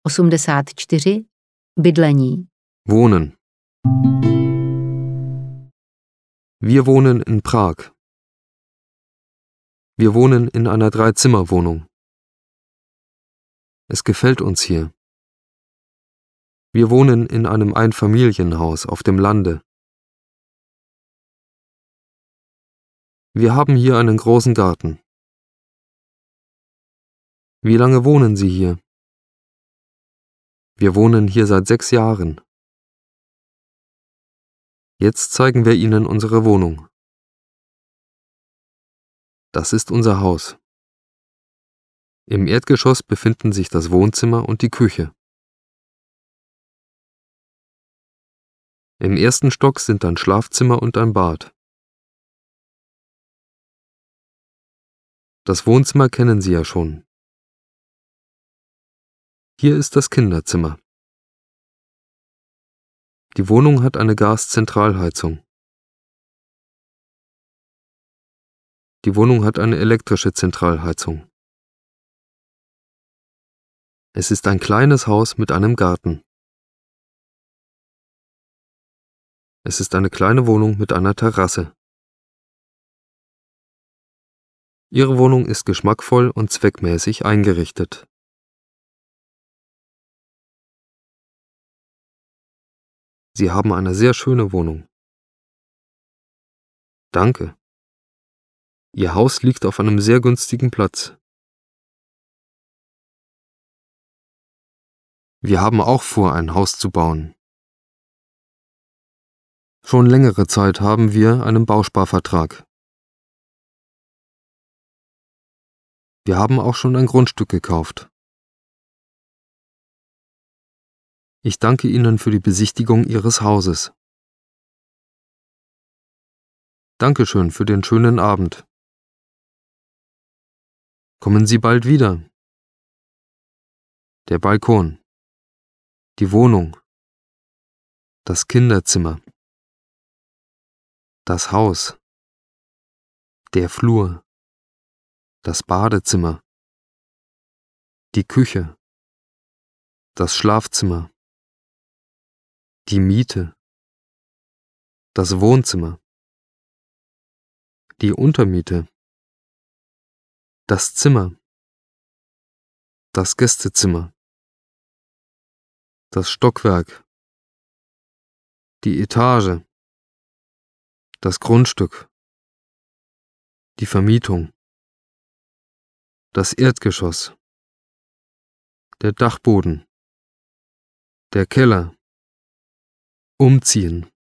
84. Bydlení. Wohnen. Wir wohnen in Prag. Wir wohnen in einer 3-Zimmer-Wohnung. Es gefällt uns hier. Wir wohnen in einem Einfamilienhaus auf dem Lande. Wir haben hier einen großen Garten. Wie lange wohnen Sie hier? Wir wohnen hier seit 6 Jahren. Jetzt zeigen wir Ihnen unsere Wohnung. Das ist unser Haus. Im Erdgeschoss befinden sich das Wohnzimmer und die Küche. Im 1. Stock sind ein Schlafzimmer und ein Bad. Das Wohnzimmer kennen Sie ja schon. Hier ist das Kinderzimmer. Die Wohnung hat eine Gaszentralheizung. Die Wohnung hat eine elektrische Zentralheizung. Es ist ein kleines Haus mit einem Garten. Es ist eine kleine Wohnung mit einer Terrasse. Ihre Wohnung ist geschmackvoll und zweckmäßig eingerichtet. Sie haben eine sehr schöne Wohnung. Danke. Ihr Haus liegt auf einem sehr günstigen Platz. Wir haben auch vor, ein Haus zu bauen. Schon längere Zeit haben wir einen Bausparvertrag. Wir haben auch schon ein Grundstück gekauft. Ich danke Ihnen für die Besichtigung Ihres Hauses. Dankeschön für den schönen Abend. Kommen Sie bald wieder. Der Balkon. Die Wohnung. Das Kinderzimmer. Das Haus. Der Flur. Das Badezimmer. Die Küche. Das Schlafzimmer. Die Miete. Das Wohnzimmer. Die Untermiete. Das Zimmer. Das Gästezimmer. Das Stockwerk. Die Etage. Das Grundstück. Die Vermietung. Das Erdgeschoss. Der Dachboden. Der Keller. Umziehen.